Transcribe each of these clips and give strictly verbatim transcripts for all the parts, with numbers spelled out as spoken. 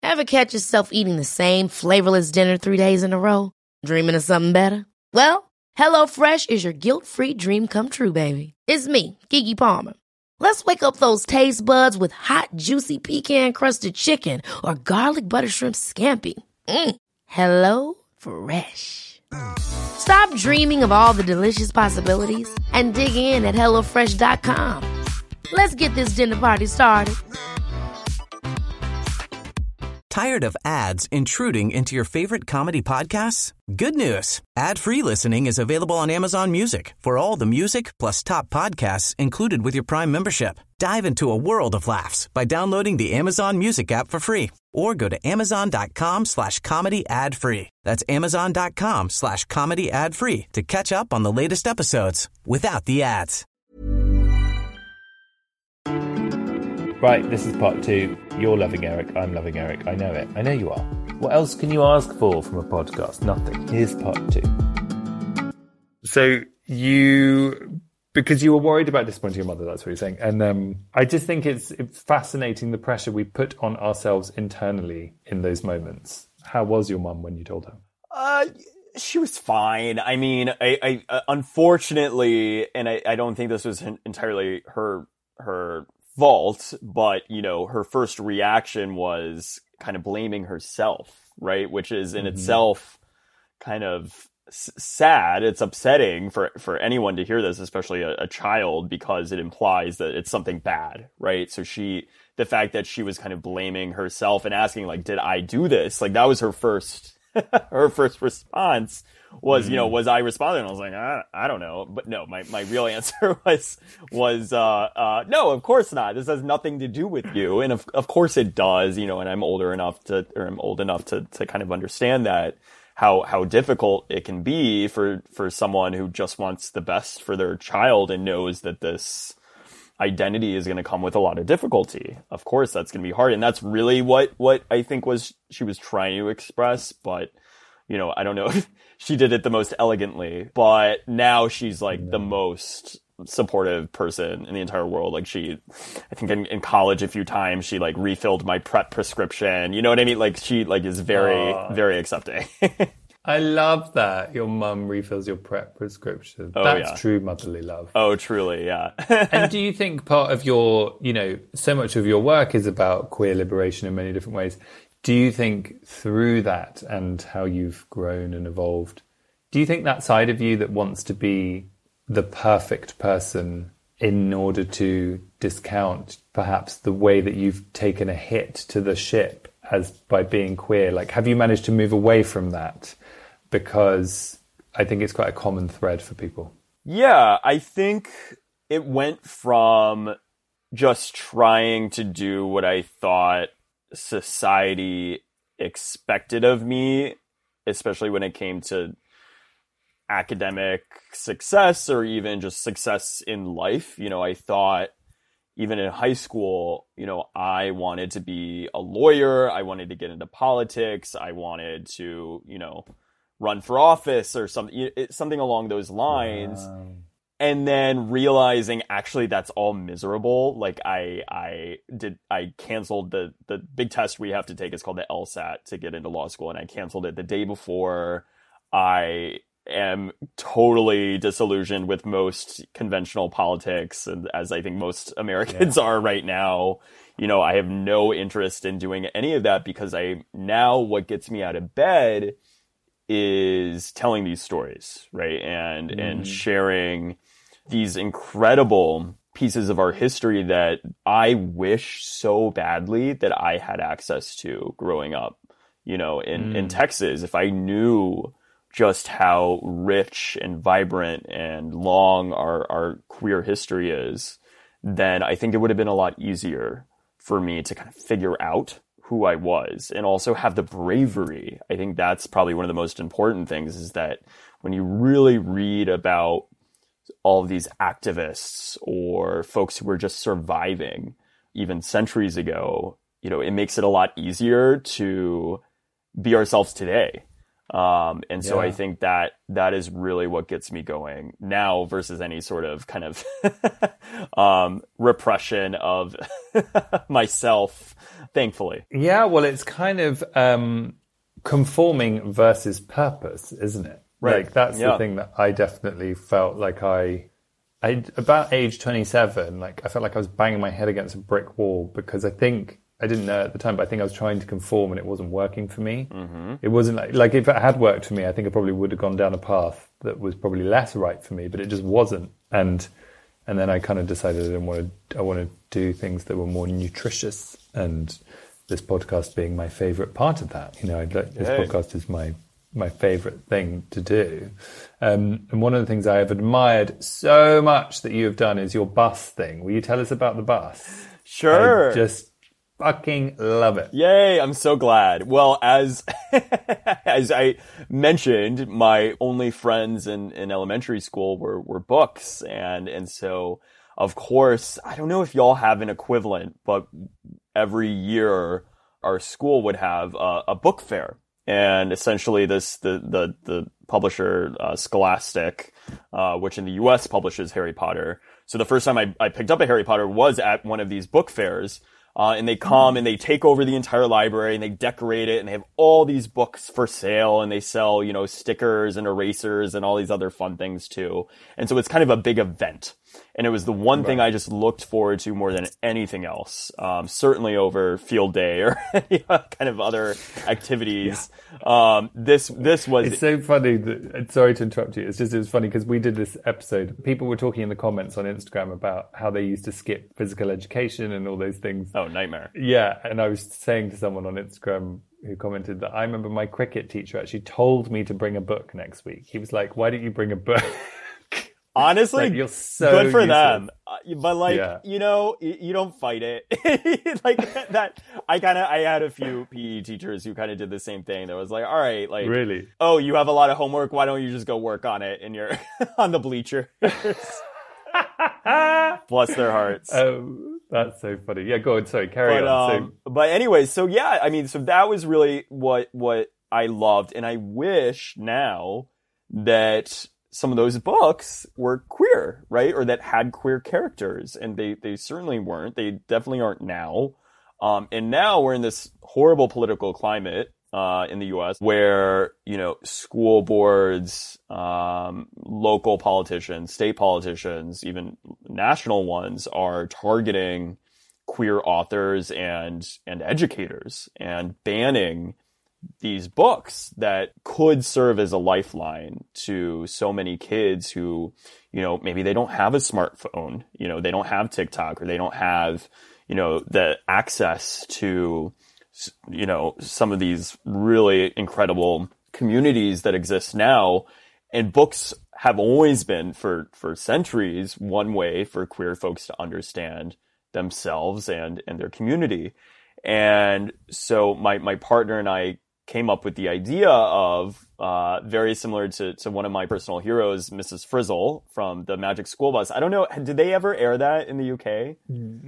Ever catch yourself eating the same flavorless dinner three days in a row? Dreaming of something better? Well, HelloFresh is your guilt-free dream come true, baby. It's me, Keke Palmer. Let's wake up those taste buds with hot, juicy pecan-crusted chicken or garlic butter shrimp scampi. Mm. Hello Fresh. Stop dreaming of all the delicious possibilities and dig in at hello fresh dot com. Let's get this dinner party started. Tired of ads intruding into your favorite comedy podcasts? Good news. Ad-free listening is available on Amazon Music for all the music plus top podcasts included with your Prime membership. Dive into a world of laughs by downloading the Amazon Music app for free or go to amazon.com slash comedy ad free. That's amazon.com slash comedy ad free to catch up on the latest episodes without the ads. Right, this is part two. You're loving Eric, I'm loving Eric. I know it. I know you are. What else can you ask for from a podcast? Nothing. Here's part two. So you, because you were worried about disappointing your mother, that's what you're saying. And um, I just think it's, it's fascinating the pressure we put on ourselves internally in those moments. How was your mum when you told her? Uh, she was fine. I mean, I, I uh, unfortunately, and I, I don't think this was entirely her, her fault, but, you know, her first reaction was kind of blaming herself, right? Which is in mm-hmm. itself kind of s- sad. It's upsetting for, for anyone to hear this, especially a, a child, because it implies that it's something bad, right? So she, the fact that she was kind of blaming herself and asking, like, did I do this? Like, that was her first, her first response. Was, mm. you know, was I responding? I was like, I, I don't know. But no, my, my real answer was, was, uh, uh, no, of course not. This has nothing to do with you. And of, of course it does, you know, and I'm older enough to, or I'm old enough to, to kind of understand that, how, how difficult it can be for, for someone who just wants the best for their child and knows that this identity is going to come with a lot of difficulty. Of course, that's going to be hard. And that's really what, what I think was, she was trying to express, but, you know, I don't know if she did it the most elegantly, but now she's like no. the most supportive person in the entire world. Like she, I think in, in college a few times, she like refilled my PrEP prescription. You know what I mean? Like she like is very, uh, very accepting. I love that. Your mum refills your PrEP prescription. Oh, That's yeah. true motherly love. Oh, truly. Yeah. And do you think part of your, you know, so much of your work is about queer liberation in many different ways. Do you think through that and how you've grown and evolved, do you think that side of you that wants to be the perfect person in order to discount perhaps the way that you've taken a hit to the ship as by being queer, like have you managed to move away from that? Because I think it's quite a common thread for people. Yeah, I think it went from just trying to do what I thought society expected of me, especially when it came to academic success or even just success in life. You know, I thought even in high school, you know, I wanted to be a lawyer. I wanted to get into politics. I wanted to, you know, run for office or something, something along those lines. Wow. And then realizing actually that's all miserable. Like I, I did, I canceled the, the big test we have to take is called the LSAT to get into law school. And I canceled it the day before. I am totally disillusioned with most conventional politics. And as I think most Americans yeah. are right now, you know, I have no interest in doing any of that because I, now what gets me out of bed is telling these stories, right? And, mm. and sharing these incredible pieces of our history that I wish so badly that I had access to growing up, you know, in, mm. in Texas. If I knew just how rich and vibrant and long our, our queer history is, then I think it would have been a lot easier for me to kind of figure out who I was and also have the bravery. I think that's probably one of the most important things is that when you really read about all of these activists or folks who were just surviving even centuries ago, you know, it makes it a lot easier to be ourselves today. Um, and so yeah. I think that that is really what gets me going now versus any sort of kind of um, repression of myself thankfully. Yeah, well, it's kind of um, conforming versus purpose, isn't it? Right. Like, that's yeah. the thing that I definitely felt like I, I, about age twenty-seven, like, I felt like I was banging my head against a brick wall because I think, I didn't know at the time, but I think I was trying to conform and it wasn't working for me. Mm-hmm. It wasn't like, like, if it had worked for me, I think I probably would have gone down a path that was probably less right for me, but it just wasn't. And, and then I kind of decided I didn't want to, I want to do things that were more nutritious, and this podcast being my favorite part of that. You know, I'd like, this Hey. podcast is my, my favorite thing to do. Um, and one of the things I have admired so much that you have done is your bus thing. Will you tell us about the bus? Sure. I just fucking love it. Yay, I'm so glad. Well, as as I mentioned, my only friends in, in elementary school were, were books. And, and so, of course, I don't know if y'all have an equivalent, but every year our school would have a, a book fair. And essentially this, the, the, the publisher, uh, Scholastic, uh, which in the U S publishes Harry Potter. So the first time I, I picked up a Harry Potter was at one of these book fairs. Uh, and they come and they take over the entire library and they decorate it and they have all these books for sale and they sell, you know, stickers and erasers and all these other fun things too. And so it's kind of a big event. And it was the one thing I just looked forward to more than anything else. Um, certainly over field day or any kind of other activities. Yeah. Um, this, this was... It's so funny that, sorry to interrupt you. It's just, it was funny because we did this episode. People were talking in the comments on Instagram about how they used to skip physical education and all those things. Oh, nightmare. Yeah. And I was saying to someone on Instagram who commented that I remember my cricket teacher actually told me to bring a book next week. He was like, why don't you bring a book? Honestly, like, you're so good for useless. them. Uh, but like, yeah. you know, you, you don't fight it. Like that, I kind of, I had a few P E teachers who kind of did the same thing. That was like, all right, like, really? Oh, you have a lot of homework. Why don't you just go work on it in your, on the bleachers? Bless their hearts. Um, that's so funny. Yeah, go on. Sorry, carry but, on. Um, so, but anyway, so yeah, I mean, so that was really what, what I loved. And I wish now that some of those books were queer, right? Or that had queer characters. And they, they certainly weren't. They definitely aren't now. Um, and now we're in this horrible political climate, uh, in the U S where, you know, school boards, um, local politicians, state politicians, even national ones are targeting queer authors and, and educators and banning these books that could serve as a lifeline to so many kids who, you know, maybe they don't have a smartphone, you know, they don't have TikTok or they don't have, you know, the access to, you know, some of these really incredible communities that exist now. And books have always been for, for centuries, one way for queer folks to understand themselves and, and their community. And so my, my partner and I came up with the idea of, uh, very similar to, to one of my personal heroes, Missus Frizzle from the Magic School Bus. I don't know, did they ever air that in the U K?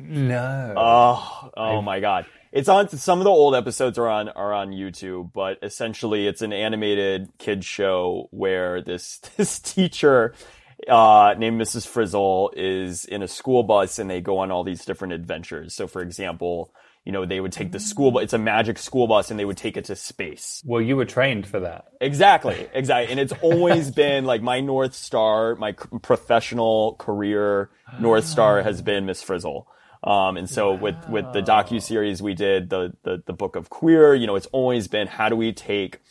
No. Oh, oh I've... my God. It's on, some of the old episodes are on, are on YouTube, but essentially it's an animated kids show where this, this teacher, uh, named Missus Frizzle is in a school bus and they go on all these different adventures. So for example, you know, they would take the school bus, it's a magic school bus, and they would take it to space. Well, you were trained for that. Exactly, exactly. And it's always been like my North Star, my professional career North Star has been Miss Frizzle. Um, and so wow. with, with the docuseries we did, the, the, the Book of Queer, you know, it's always been how do we take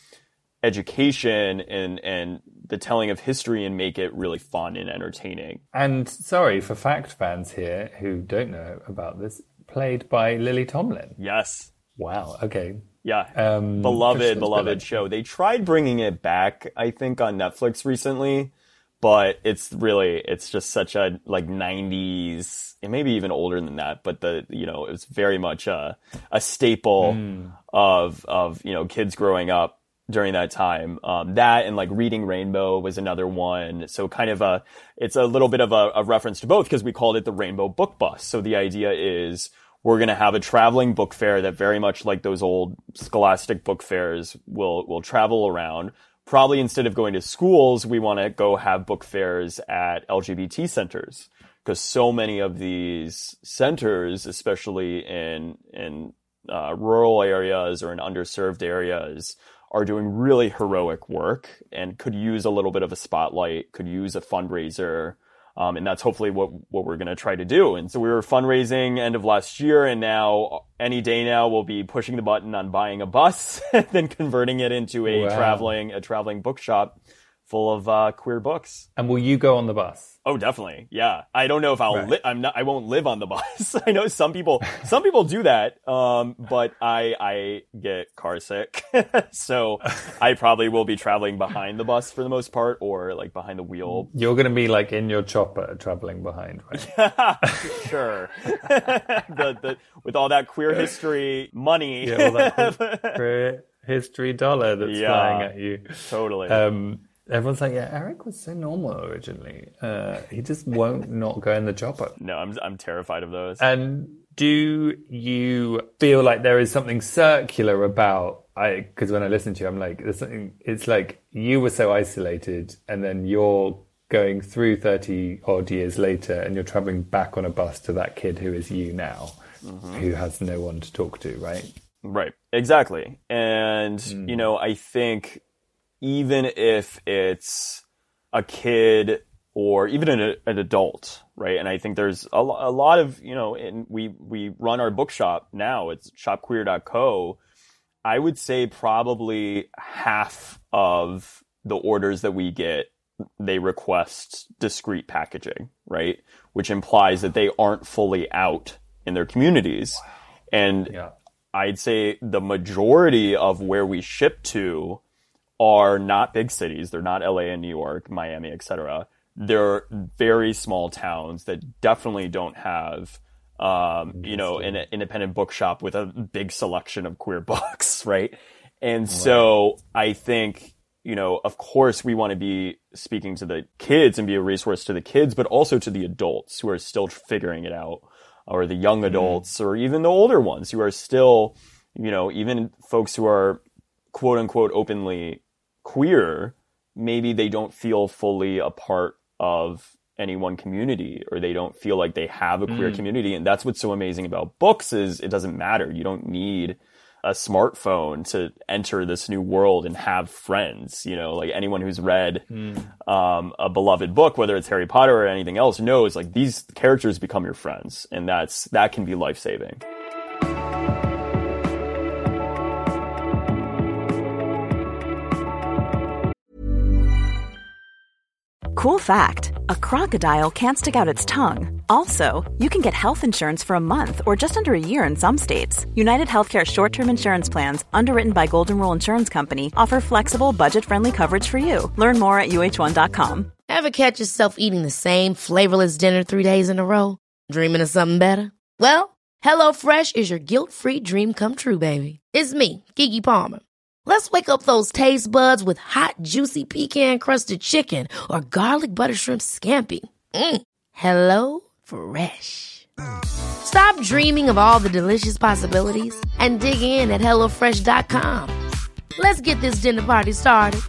education and, and the telling of history and make it really fun and entertaining. And sorry, for fact fans here who don't know about this, played by Lily Tomlin. Yes. Wow. Okay. Yeah. Um, beloved, beloved show. They tried bringing it back, I think, on Netflix recently, but it's really, it's just such a like nineties, and maybe even older than that, but the, you know, it's very much a, a staple mm. of, of, you know, kids growing up during that time. Um, that and like Reading Rainbow was another one. So kind of a, it's a little bit of a, a reference to both because we called it the Rainbow Book Bus. So the idea is we're going to have a traveling book fair that very much like those old Scholastic book fairs will, will travel around. Probably instead of going to schools, we want to go have book fairs at L G B T centers because so many of these centers, especially in, in uh, rural areas or in underserved areas are doing really heroic work and could use a little bit of a spotlight, could use a fundraiser. Um, and that's hopefully what, what we're going to try to do. And so we were fundraising end of last year, and now any day now we'll be pushing the button on buying a bus and then converting it into a wow. traveling, a traveling bookshop full of uh, queer books. And will you go on the bus? Oh, definitely. Yeah. I don't know if I'll right. li- I'm not, I won't live on the bus. I know some people, some people do that. Um, but I, I get car sick. So I probably will be traveling behind the bus for the most part, or like behind the wheel. You're going to be like in your chopper traveling behind, right? Yeah, sure. the, the, with all that queer history money. Yeah, all that queer history dollar that's yeah, flying at you. Totally. Um, Everyone's like, yeah, Eric was so normal originally. Uh, he just won't not go in the chopper. No, I'm I'm terrified of those. And do you feel like there is something circular about, I, because when I listen to you, I'm like, there's something, it's like you were so isolated and then you're going through thirty odd years later and you're traveling back on a bus to that kid who is you now, mm-hmm. who has no one to talk to, right? Right, exactly. And, mm. you know, I think even if it's a kid or even an, an adult, right? And I think there's a, a lot of, you know, and we, we run our bookshop now. It's shop queer dot co. I would say probably half of the orders that we get, they request discrete packaging, right? Which implies that they aren't fully out in their communities. Wow. And yeah. I'd say the majority of where we ship to are not big cities. They're not L A and New York, Miami, et cetera. They're very small towns that definitely don't have, um, you know, an independent bookshop with a big selection of queer books, right? And right. so I think, you know, of course we want to be speaking to the kids and be a resource to the kids, but also to the adults who are still figuring it out, or the young adults, mm. or even the older ones who are still, you know, even folks who are quote unquote openly queer, maybe they don't feel fully a part of any one community, or they don't feel like they have a queer mm. community. And that's what's so amazing about books is it doesn't matter. You don't need a smartphone to enter this new world and have friends. You know, like anyone who's read mm. um, a beloved book, whether it's Harry Potter or anything else, knows like these characters become your friends, and that's that can be life-saving. Cool fact, a crocodile can't stick out its tongue. Also, you can get health insurance for a month or just under a year in some states. United Healthcare short-term insurance plans, underwritten by Golden Rule Insurance Company, offer flexible, budget-friendly coverage for you. Learn more at U H one dot com. Ever catch yourself eating the same flavorless dinner three days in a row? Dreaming of something better? Well, HelloFresh is your guilt-free dream come true, baby. It's me, Keke Palmer. Let's wake up those taste buds with hot, juicy pecan-crusted chicken or garlic butter shrimp scampi. Mm. Hello Fresh. Stop dreaming of all the delicious possibilities and dig in at hello fresh dot com. Let's get this dinner party started.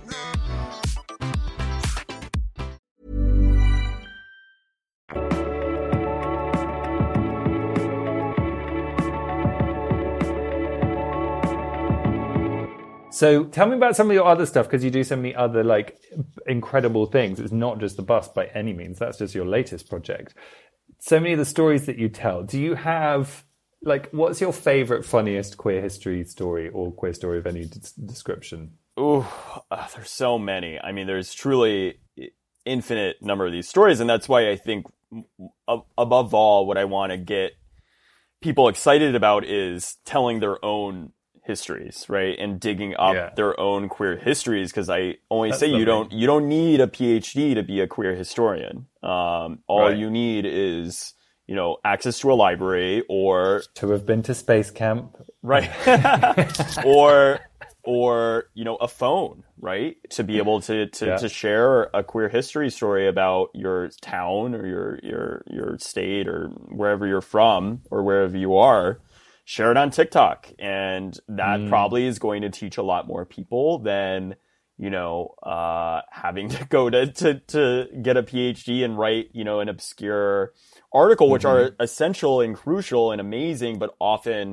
So tell me about some of your other stuff, because you do so many other like incredible things. It's not just the bus by any means. That's just your latest project. So many of the stories that you tell. Do you have, like, what's your favorite, funniest queer history story or queer story of any d- description? Ooh, uh, there's so many. I mean, there's truly infinite number of these stories. And that's why I think uh, above all, what I want to get people excited about is telling their own histories, right? And digging up yeah. their own queer histories. Cause I only That's say you don't, you don't need a P H D to be a queer historian. Um, all right. you need is, you know, access to a library or to have been to space camp. Right. or, or, you know, a phone, right? To be able to, to, yeah. to share a queer history story about your town or your, your, your state or wherever you're from or wherever you are. Share it on TikTok, and that mm. probably is going to teach a lot more people than, you know, uh, having to go to, to, to get a P H D and write, you know, an obscure article, which mm-hmm. are essential and crucial and amazing, but often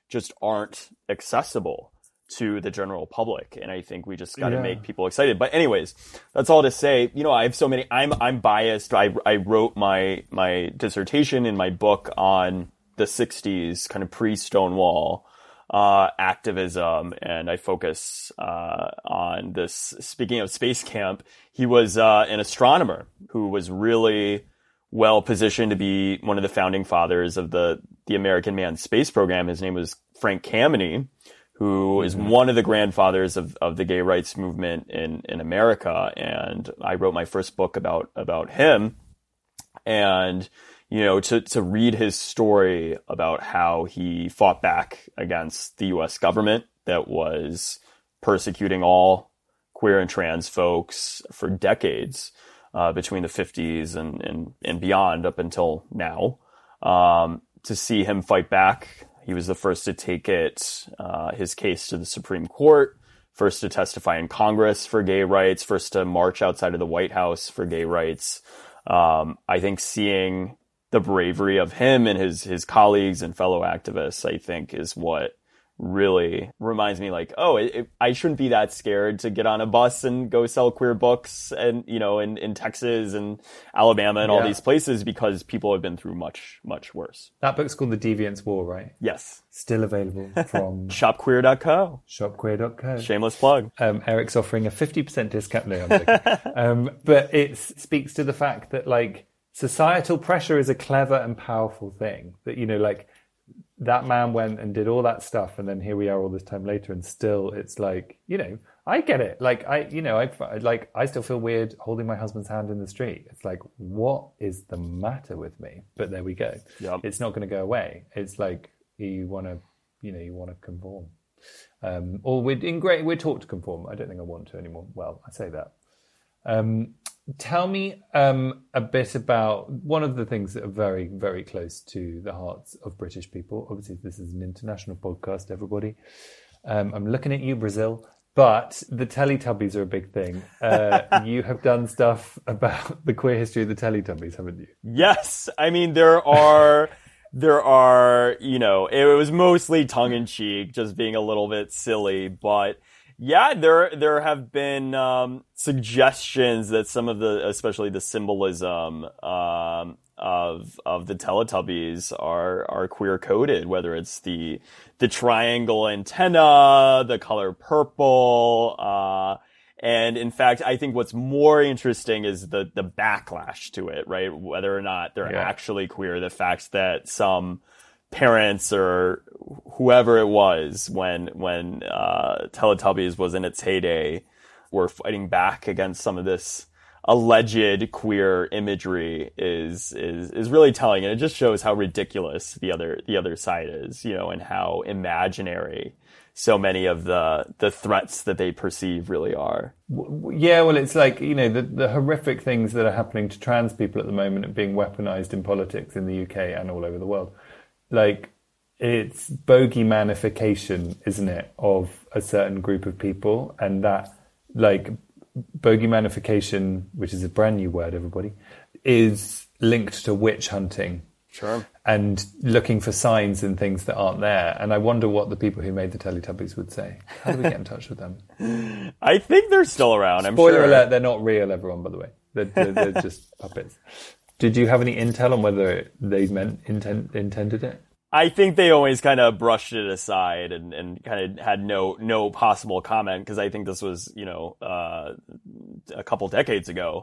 just aren't accessible to the general public. And I think we just got to Yeah. make people excited. But anyways, that's all to say, you know, I have so many, I'm, I'm biased. I, I wrote my, my dissertation in my book on the sixties, kind of pre-Stonewall, uh, activism. And I focus, uh, on this, speaking of Space Camp, he was, uh, an astronomer who was really well positioned to be one of the founding fathers of the, the American manned space program. His name was Frank Kameny, who is one of the grandfathers of, of the gay rights movement in, in America. And I wrote my first book about, about him. And, you know, to, to read his story about how he fought back against the U S government that was persecuting all queer and trans folks for decades, uh, between the fifties and, and, and beyond up until now, um, to see him fight back. He was the first to take it, uh, his case to the Supreme Court, first to testify in Congress for gay rights, first to march outside of the White House for gay rights. Um, I think seeing the bravery of him and his, his colleagues and fellow activists, I think is what really reminds me like, oh, it, it, I shouldn't be that scared to get on a bus and go sell queer books and, you know, in, in Texas and Alabama and all Yeah. these places because people have been through much, much worse. That book's called The Deviant's War, right? Yes. Still available from shop queer dot co. shop queer dot co. Shameless plug. Um, Eric's offering a fifty percent discount. No, I'm joking. um, but it speaks to the fact that, like, societal pressure is a clever and powerful thing. That, you know, like, that man went and did all that stuff, and then here we are all this time later, and still it's like, you know, I get it. Like, I, you know, I like, I still feel weird holding my husband's hand in the street. It's like, what is the matter with me? But there we go. Yep. It's not going to go away. It's like, you want to, you know, you want to conform. Um, or we're in great, we're taught to conform. I don't think I want to anymore. Well, I say that. Um, tell me um, a bit about one of the things that are very, very close to the hearts of British people. Obviously, this is an international podcast, everybody. Um, I'm looking at you, Brazil. But the Teletubbies are a big thing. Uh, you have done stuff about the queer history of the Teletubbies, haven't you? Yes. I mean, there are... There are, you know, it was mostly tongue in cheek, just being a little bit silly, but yeah, there, there have been, um, suggestions that some of the, especially the symbolism, um, of, of the Teletubbies are, are queer coded, whether it's the, the triangle antenna, the color purple, uh, and in fact, I think what's more interesting is the, the backlash to it, right? Whether or not they're Yeah. actually queer, the fact that some parents or whoever it was when, when, uh, Teletubbies was in its heyday were fighting back against some of this alleged queer imagery is, is, is really telling. And it just shows how ridiculous the other, the other side is, you know, and how imaginary so many of the the threats that they perceive really are. Yeah, well, it's like, you know, the, the horrific things that are happening to trans people at the moment are being weaponized in politics in the U K and all over the world. Like, it's bogey-manification, isn't it, of a certain group of people. And that, like, bogey-manification, which is a brand new word, everybody, is linked to witch hunting. Sure. And looking for signs and things that aren't there. And I wonder what the people who made the Teletubbies would say. How do we get in touch with them? I think they're still around, I'm Spoiler sure. alert, they're not real, everyone, by the way. They're, they're, they're just puppets. Did you have any intel on whether they meant intent, intended it? I think they always kind of brushed it aside and, and kind of had no no possible comment, because I think this was, you know, uh, a couple decades ago.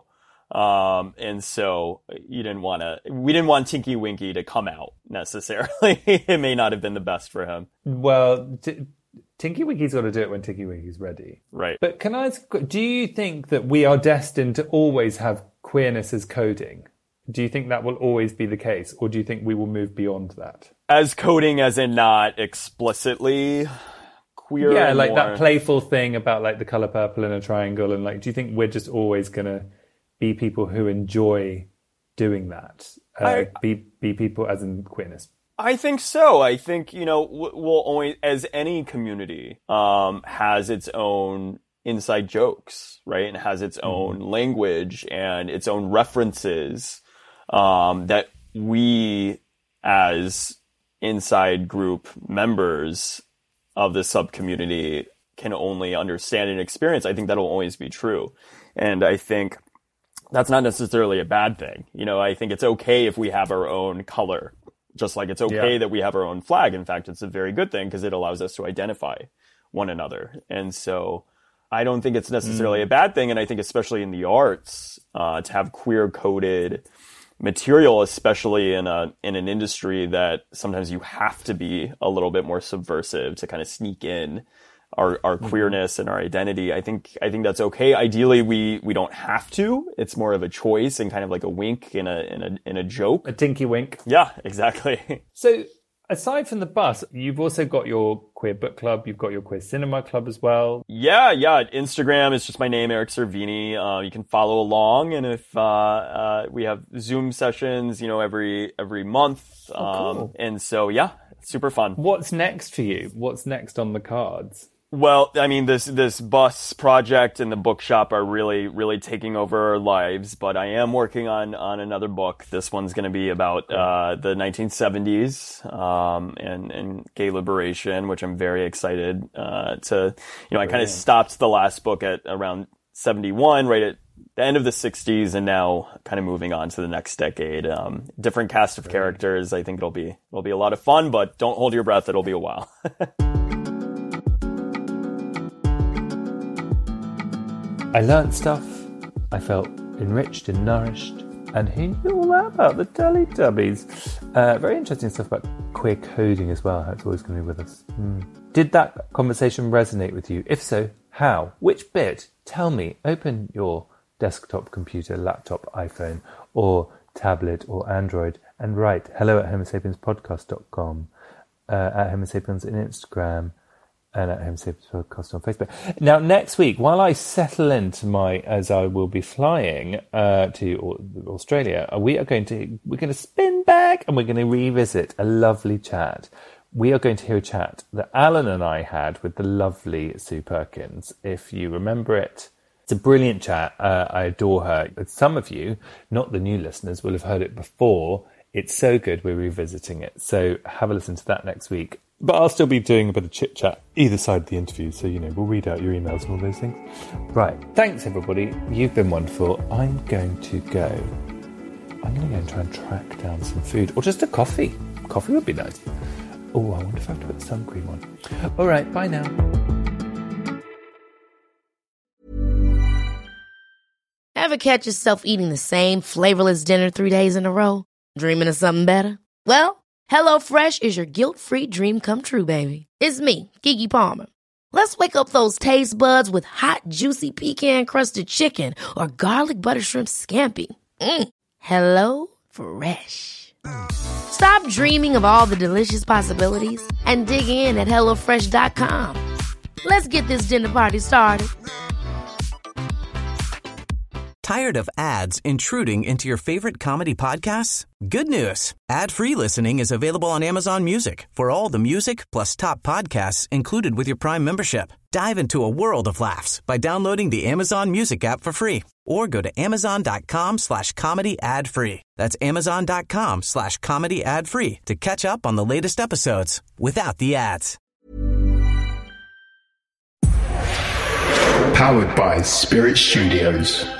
Um, and so you didn't want to, we didn't want Tinky Winky to come out necessarily. It may not have been the best for him. Well, t- Tinky Winky's got to do it when Tinky Winky's ready. Right. But can I ask, do you think that we are destined to always have queerness as coding? Do you think that will always be the case? Or do you think we will move beyond that? As coding as in not explicitly queer? Yeah, like more... that playful thing about like the color purple in a triangle. And like, do you think we're just always going to be people who enjoy doing that? Uh, I, be be people as in queerness. I think so. I think, you know, we'll always, as any community, um, has its own inside jokes, right? And has its own mm-hmm. language and its own references, um, that we as inside group members of the sub-community can only understand and experience, I think that'll always be true. And I think that's not necessarily a bad thing. You know, I think it's okay if we have our own color, just like it's okay yeah. that we have our own flag. In fact, it's a very good thing because it allows us to identify one another. And so I don't think it's necessarily mm. a bad thing. And I think especially in the arts, uh, to have queer-coded material, especially in a in an industry that sometimes you have to be a little bit more subversive to kind of sneak in our our mm-hmm. queerness and our identity. I think I think that's okay. Ideally, we we don't have to. It's more of a choice and kind of like a wink in a in a in a joke, a tinky wink. Yeah, exactly. So aside from the bus, you've also got your queer book club. You've got your queer cinema club as well. Yeah, yeah. Instagram is just my name, Eric Cervini. Uh, you can follow along, and if uh, uh, we have Zoom sessions, you know, every every month. Oh, cool. Um, and so, yeah, super fun. What's next for you? What's next on the cards? Well, I mean, this this bus project and the bookshop are really, really taking over our lives. But I am working on, on another book. This one's going to be about uh, the nineteen seventies um, and and gay liberation, which I'm very excited uh, to. You know, I kind of stopped the last book at around seventy-one, right at the end of the sixties, and now kind of moving on to the next decade. Um, different cast of characters. I think it'll be it'll be a lot of fun. But don't hold your breath; it'll be a while. I learnt stuff, I felt enriched and nourished, and who knew all that about the Teletubbies? Uh, very interesting stuff about queer coding as well, how it's always going to be with us. Mm. Did that conversation resonate with you? If so, how? Which bit? Tell me. Open your desktop computer, laptop, iPhone, or tablet, or Android, and write hello at homo sapiens podcast dot com, uh, at Homo Sapiens on Instagram, and at Homo Sapiens Podcast on Facebook. Now, next week, while I settle into my, as I will be flying uh, to Australia, we are going to we're going to spin back and we're going to revisit a lovely chat. We are going to hear a chat that Alan and I had with the lovely Sue Perkins. If you remember it, it's a brilliant chat. Uh, I adore her. Some of you, not the new listeners, will have heard it before. It's so good, we're revisiting it. So have a listen to that next week. But I'll still be doing a bit of chit-chat either side of the interview, so, you know, we'll read out your emails and all those things. Right. Thanks, everybody. You've been wonderful. I'm going to go. I'm going to go and try and track down some food. Or just a coffee. Coffee would be nice. Oh, I wonder if I have to put sun cream on. All right, bye now. Ever catch yourself eating the same flavorless dinner three days in a row? Dreaming of something better? Well, HelloFresh is your guilt-free dream come true, baby. It's me, Keke Palmer. Let's wake up those taste buds with hot, juicy pecan-crusted chicken or garlic butter shrimp scampi. Mm. Hello Fresh. Stop dreaming of all the delicious possibilities and dig in at hello fresh dot com. Let's get this dinner party started. Tired of ads intruding into your favorite comedy podcasts? Good news. Ad-free listening is available on Amazon Music for all the music plus top podcasts included with your Prime membership. Dive into a world of laughs by downloading the Amazon Music app for free or go to amazon.com slash comedy ad free. That's amazon.com slash comedy ad free to catch up on the latest episodes without the ads. Powered by Spirit Studios.